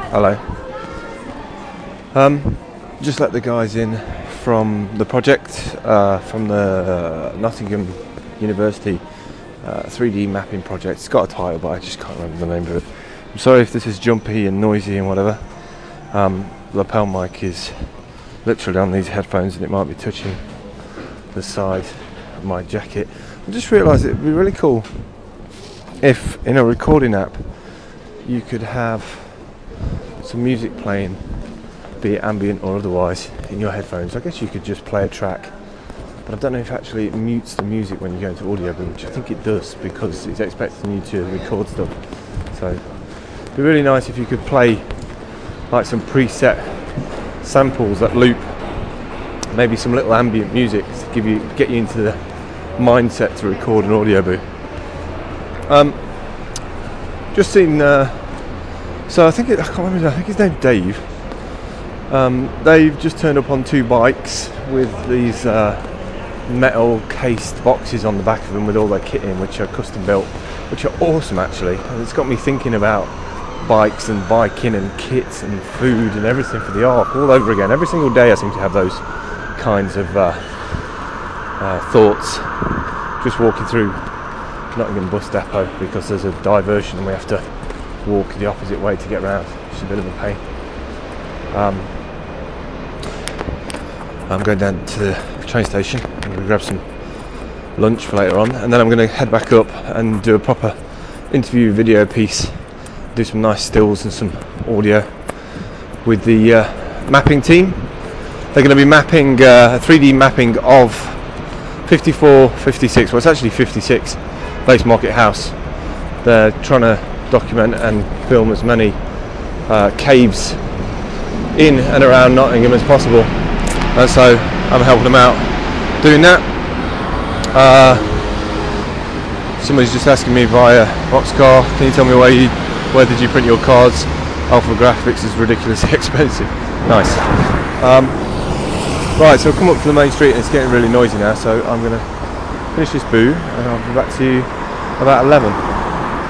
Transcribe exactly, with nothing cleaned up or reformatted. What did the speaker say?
Hello. Um, just let the guys in from the project, uh, from the uh, Nottingham University uh, three D mapping project. It's got a title, but I just can't remember the name of it. I'm sorry if this is jumpy and noisy and whatever. Um, lapel mic is literally on these headphones and it might be touching the side of my jacket. I just realised it'd be really cool if in a recording app you could have some music playing, be it ambient or otherwise, in your headphones. I guess you could just play a track, but I don't know if actually it mutes the music when you go into Audioboom, which I think it does because it's expecting you to record stuff. So it'd be really nice if you could play like some preset samples that loop, maybe some little ambient music to give you, get you into the mindset to record an Audioboom. Um, just seen. Uh, So I think it, I can't remember. I think his name's Dave. Um, they've just turned up on two bikes with these uh, metal cased boxes on the back of them with all their kit in, which are custom built, which are awesome actually. And it's got me thinking about bikes and biking and kits and food and everything for the Ark all over again. Every single day I seem to have those kinds of uh, uh, thoughts. Just walking through Nottingham bus depot because there's a diversion and we have to walk the opposite way to get round. It's a bit of a pain. Um, I'm going down to the train station. I'm going to grab some lunch for later on, and then I'm going to head back up and do a proper interview video piece, do some nice stills and some audio with the uh, mapping team. They're going to be mapping uh, a three D mapping of fifty-four, fifty-six, well it's actually fifty-six Lace Market House. They're trying to document and film as many uh, caves in and around Nottingham as possible, and so I'm helping them out doing that. Uh, somebody's just asking me via Boxcar, can you tell me where you where did you print your cards? Alpha Graphics is ridiculously expensive. Nice. Um, right, so I've come up to the main street and it's getting really noisy now, so I'm going to finish this boo and I'll be back to you about eleven.